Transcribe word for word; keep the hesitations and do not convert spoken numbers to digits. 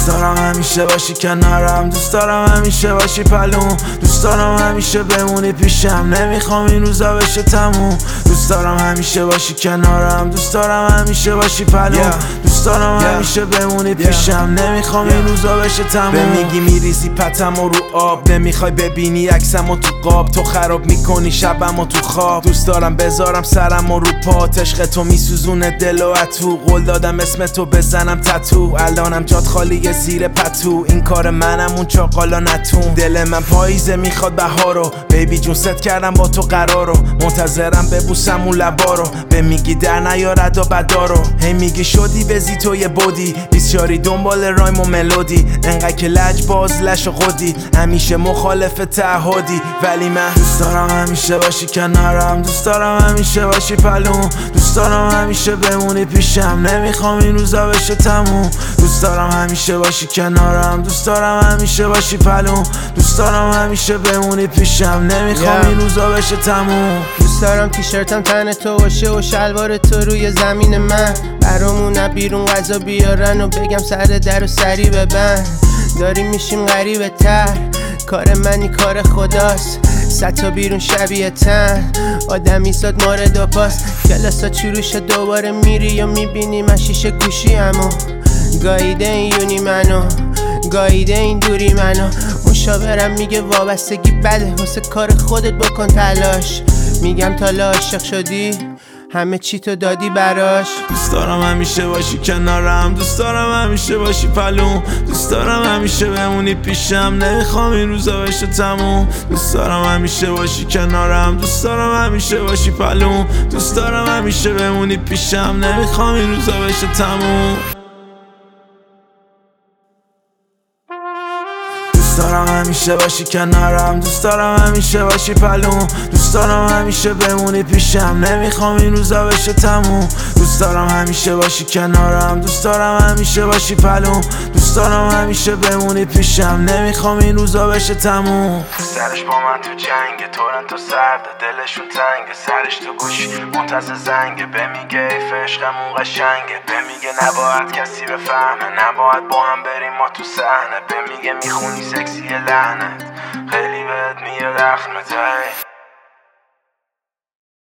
دارم همیشه باشی کنارم، دوست دارم همیشه باشی پلون، دوست دارم همیشه بمونی پیشم، نمیخوام این روزا بشه تموم. دوست دارم همیشه باشی کنارم، دوست دارم همیشه باشی پلون، دوست دارم همیشه بمونی پیشم، نمیخوام این روزا بشه تموم. به میگی میریزی پتمو رو آب، نمیخوای ببینی عکسمو تو قاب، تو خراب میکنی شبمو تو خواب. دوست دارم بذارم سرمو رو پات، عشق تو میسوزونه دل و اتو، قول دادم اسم تو بزنم تتو، الانم جات خالی زیر پتو، این کار منم اون چاقالا نتون. دل من پاییزه میخواد بهارو، بیبی جون ست کردم با تو قرارو، منتظرم ببوسم اون لبارو، به میگی در نیارد و بدارو، هی میگی شدی بزی تو یه بودی، بیسیاری دنبال رایم و ملودی، انقدر که لج باز لش و خودی، همیشه مخالف تعهدی، ولی من دوست دارم همیشه باشی کنارم، دوست دارم همیشه باشی پلون، دوست دارم همیشه بمونی پیشم، نمیخوام این روزا بشه تموم. دوست دارم همیشه باشی کنارم، دوست دارم همیشه باشی پلون، دوست دارم همیشه بمونی پیشم، نمیخوام این روزا بشه تموم. دوست دارم تیشرتم تن تو باشه و شلوار تو روی زمین من، برامون بیرون غذا بیارن و بگم سر در و سری ببند. داریم میشیم غریبه تر، کار منی کار خداست، صد تا بیرون شبیه تن، آدمی ساد مارد و پاس، کلاسا چروشه دوباره میری یا میبینی من شیشه گوشی همو، گاییده این یونی منو، گاییده این دوری منو، مشاورم میگه وابستگی بده، واسه کار خودت بکن تلاش، میگم تا عاشق شدی همه چی تو دادی براش. دوست دارم همیشه باشی کنارم، دوست دارم همیشه باشی پلون، دوست دارم همیشه بمونی پیشم، نمیخوام این روزا بشه تموم. دوست دارم همیشه باشی کنارم، دوست دارم همیشه باشی پلون، دوست دارم همیشه بمونی پیشم، نمیخوام این روزا بشه تموم. دوست دارم همیشه باشی کنارم، دوست دارم همیشه باشی پلون، دوست دارم همیشه بمونی پیشم، نمیخوام این روزا بشه تموم. دوست دارم همیشه باشی کنارم، دوست دارم همیشه باشی پلون، دوست دارم همیشه بمونی پیشم، نمیخوام این روزا بشه تموم. سرش با من تو جنگه، تورنتو سرده دلشون تنگه، سرش تو گوشی منتظر زنگه، به میگه ایف عشقمون قشنگه، به میگه نباید کسی بفهمه، نباید با هم بریم ما تو صحنه، به میگه میخونی سکسی لعنت، خیلی بهت میاد اخمته.